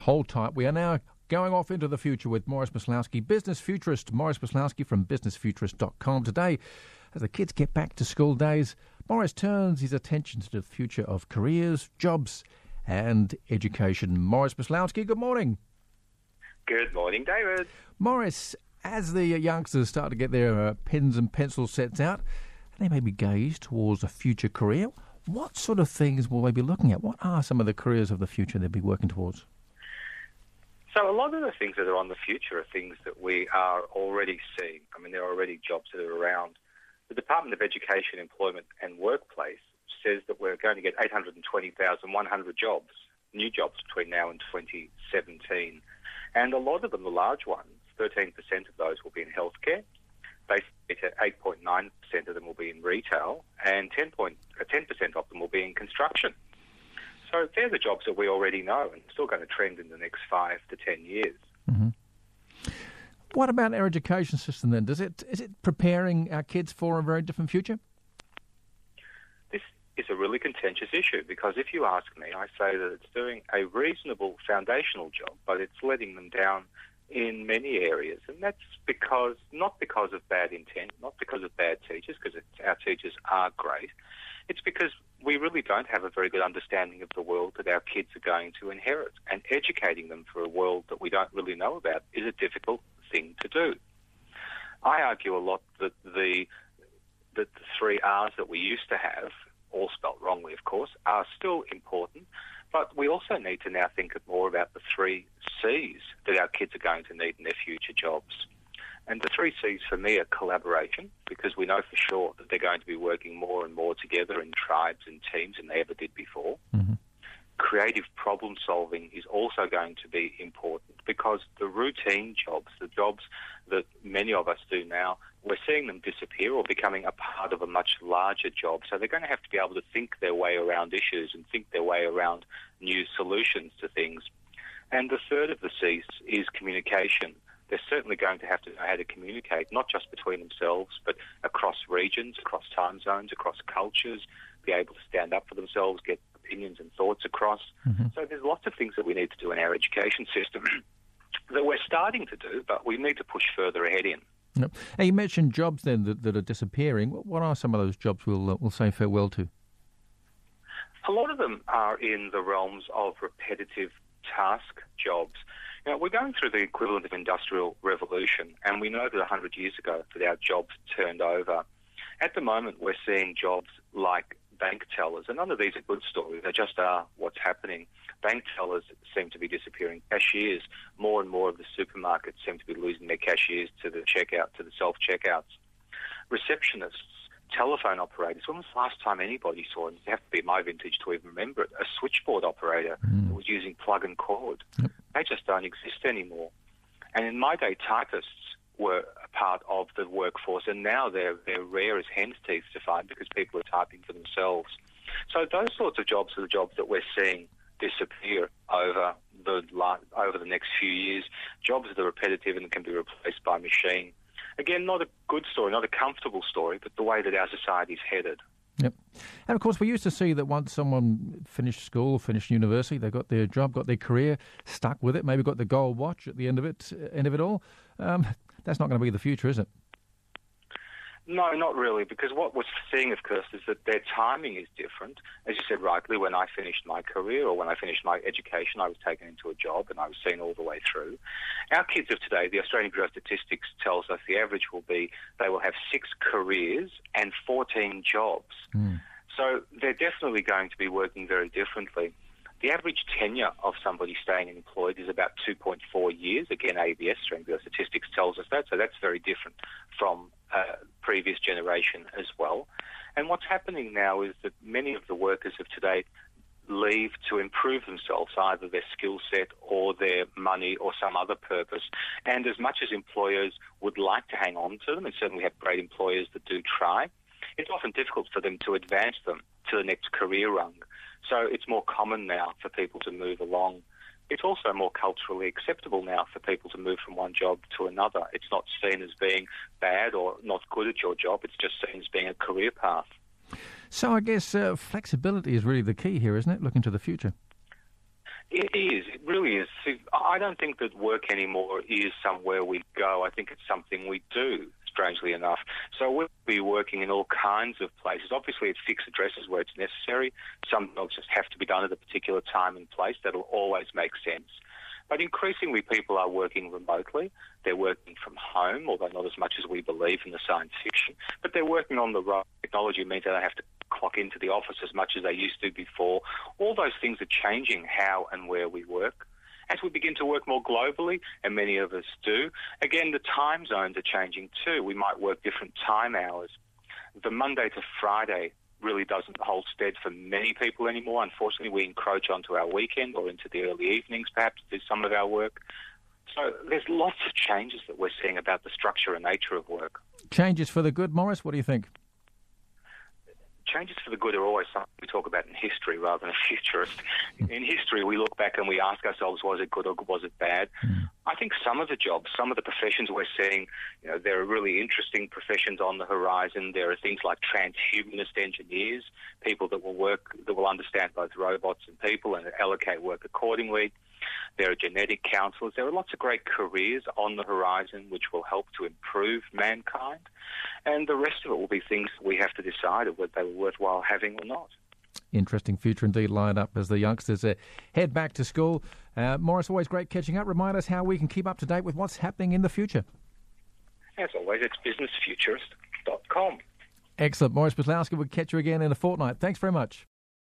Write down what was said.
Hold tight. We are now going off into the future with Maurice Maslowski, business futurist. Maurice Maslowski from businessfuturist.com. Today, as the kids get back to school days, Maurice turns his attention to the future of careers, jobs and education. Maurice Maslowski, good morning. Good morning, David. Maurice, as the youngsters start to get their pens and pencil sets out, they may be gaze towards a future career. What sort of things will they be looking at? What are some of the careers of the future they'll be working towards? So a lot of the things that are on the future are things that we are already seeing. I mean, there are already jobs that are around. The Department of Education, Employment and Workplace says that we're going to get 820,100 jobs, new jobs between now and 2017. And a lot of them, the large ones, 13% of those will be in healthcare. Basically, 8.9% of them will be in retail, and 10% of them will be in construction. So they're the jobs that we already know and still going to trend in the next 5 to 10 years. Mm-hmm. What about our education system then? Is it preparing our kids for a very different future? This is a really contentious issue because if you ask me, I say that it's doing a reasonable foundational job, but it's letting them down in many areas. And that's not because of bad intent, not because of bad teachers, because our teachers are great. It's because we really don't have a very good understanding of the world that our kids are going to inherit. And educating them for a world that we don't really know about is a difficult thing to do. I argue a lot that the 3 R's that we used to have, all spelt wrongly of course, are still important. But we also need to now think more about the 3 C's that our kids are going to need in their future jobs. And the 3 C's for me are collaboration, because we know for sure that they're going to be working more and more together in tribes and teams than they ever did before. Mm-hmm. Creative problem solving is also going to be important because the routine jobs, the jobs that many of us do now, we're seeing them disappear or becoming a part of a much larger job. So they're going to have to be able to think their way around issues and think their way around new solutions to things. And the third of the C's is communication. They're certainly going to have to know how to communicate, not just between themselves, but across regions, across time zones, across cultures, be able to stand up for themselves, get opinions and thoughts across. Mm-hmm. So there's lots of things that we need to do in our education system that we're starting to do, but we need to push further ahead in. Yep. Now, you mentioned jobs then that are disappearing. What are some of those jobs we'll say farewell to? A lot of them are in the realms of repetitive task jobs. You know, we're going through the equivalent of industrial revolution, and we know that 100 years ago that our jobs turned over. At the moment, we're seeing jobs like bank tellers, and none of these are good stories. They just are what's happening. Bank tellers seem to be disappearing. Cashiers, more and more of the supermarkets seem to be losing their cashiers to the checkout, to the self-checkouts. Receptionists, telephone operators. When was the last time anybody saw, and you have to be my vintage to even remember it, a switchboard operator that was using plug and cord? Yep. They just don't exist anymore. And in my day, typists were a part of the workforce, and now they're rare as hen's teeth to find because people are typing for themselves. So those sorts of jobs are the jobs that we're seeing disappear over the next few years. Jobs that are repetitive and can be replaced by machine. Again, not a good story, not a comfortable story, but the way that our society is headed. Yep. And of course, we used to see that once someone finished school, finished university, they got their job, got their career, stuck with it, maybe got the gold watch at the end of it all. That's not going to be the future, is it? No, not really, because what we're seeing, of course, is that their timing is different. As you said rightly, when I finished my career or when I finished my education, I was taken into a job and I was seen all the way through. Our kids of today, the Australian Bureau of Statistics tells us the average will be they will have 6 careers and 14 jobs. Mm. So they're definitely going to be working very differently. The average tenure of somebody staying employed is about 2.4 years. Again, ABS, Australian Bureau of Statistics, tells us that, so that's very different from previous generation as well. And what's happening now is that many of the workers of today leave to improve themselves, either their skill set or their money or some other purpose. And as much as employers would like to hang on to them, and certainly have great employers that do try, it's often difficult for them to advance them to the next career rung. So it's more common now for people to move along. It's also more culturally acceptable now for people to move from one job to another. It's not seen as being bad or not good at your job. It's just seen as being a career path. So I guess flexibility is really the key here, isn't it? Looking to the future. It is. It really is. See, I don't think that work anymore is somewhere we go. I think it's something we do, strangely enough. So we'll be working in all kinds of places. Obviously, it's fixed addresses where it's necessary. Some jobs just have to be done at a particular time and place. That'll always make sense. But increasingly, people are working remotely. They're working from home, although not as much as we believe in the science fiction. But they're working on the right technology. It means they don't have to clock into the office as much as they used to before. All those things are changing how and where we work. As we begin to work more globally, and many of us do, again, the time zones are changing too. We might work different time hours. The Monday to Friday really doesn't hold stead for many people anymore. Unfortunately, we encroach onto our weekend or into the early evenings, perhaps, to do some of our work. So there's lots of changes that we're seeing about the structure and nature of work. Changes for the good, Morris? What do you think? Changes for the good are always something we talk about in history rather than a futurist. In history, we look back and we ask ourselves, was it good or was it bad? I think some of the jobs, some of the professions we're seeing, there are really interesting professions on the horizon. There are things like transhumanist engineers, people that will understand both robots and people and allocate work accordingly. There are genetic counselors. There are lots of great careers on the horizon which will help to improve mankind. And the rest of it will be things we have to decide whether they were worthwhile having or not. Interesting future indeed lined up as the youngsters head back to school. Morris, always great catching up. Remind us how we can keep up to date with what's happening in the future. As always, it's businessfuturist.com. Excellent. Morris Maslowski, we'll catch you again in a fortnight. Thanks very much.